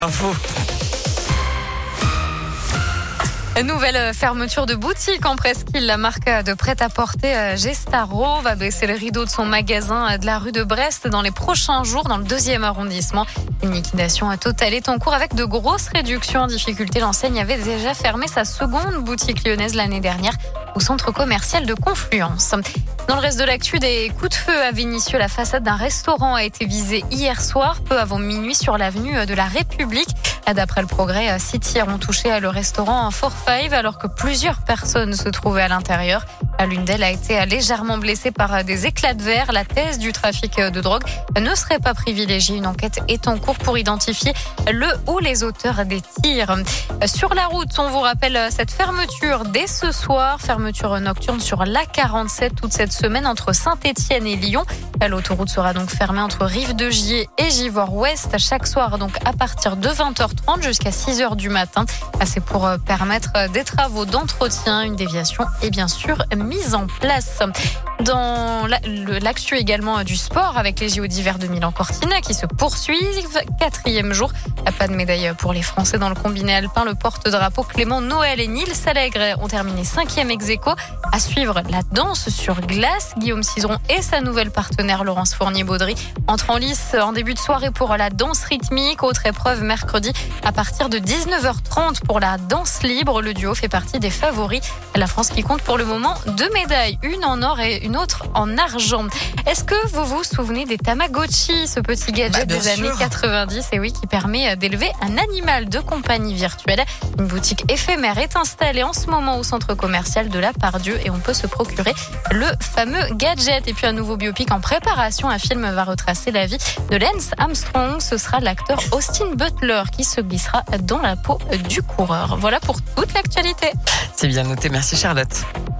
Info. Nouvelle fermeture de boutique en presqu'île. La marque de prêt-à-porter Gestaro va baisser le rideau de son magasin de la rue de Brest dans les prochains jours dans le 2e arrondissement. Une liquidation totale est en cours avec de grosses réductions en difficulté. L'enseigne avait déjà fermé sa seconde boutique lyonnaise l'année dernière au centre commercial de Confluence. Dans le reste de l'actu, des coups de feu à Vénissieux. La façade d'un restaurant a été visée hier soir, peu avant minuit, sur l'avenue de la République. D'après le Progrès, 6 tirs ont touché le restaurant Four Five alors que plusieurs personnes se trouvaient à l'intérieur. L'une d'elles a été légèrement blessée par des éclats de verre. La thèse du trafic de drogue ne serait pas privilégiée. Une enquête est en cours pour identifier le ou les auteurs des tirs. Sur la route, on vous rappelle cette fermeture dès ce soir. Fermeture nocturne sur l'A47 toute cette semaine entre Saint-Étienne et Lyon. L'autoroute sera donc fermée entre Rive-de-Gier et Givors-Ouest chaque soir, donc à partir de 20h30 jusqu'à 6h du matin. C'est pour permettre des travaux d'entretien. Une déviation est bien sûr mise en place. Dans l'actu également du sport avec les JO d'hiver de Milan-Cortina qui se poursuivent. 4e jour. Pas de médaille pour les Français dans le combiné alpin. Le porte-drapeau Clément Noël et Nils Allègre ont terminé 5e ex-aequo. À suivre la danse sur glace. Guillaume Cizeron et sa nouvelle partenaire Laurence Fournier-Baudry entrent en lice en début de soirée pour la danse rythmique. Autre épreuve mercredi à partir de 19h30 pour la danse libre. Le duo fait partie des favoris. La France qui compte pour le moment 2 médailles, une en or et une autre en argent. Est-ce que vous vous souvenez des Tamagotchi, ce petit gadget des années 90 et oui, qui permet d'élever un animal de compagnie virtuelle. Une boutique éphémère est installée en ce moment au centre commercial de la Pardieu et on peut se procurer le fameux gadget. Et puis un nouveau biopic en préparation. Un film va retracer la vie de Lance Armstrong. Ce sera l'acteur Austin Butler qui se glissera dans la peau du coureur. Voilà pour toute l'actualité. C'est bien noté, merci Charlotte.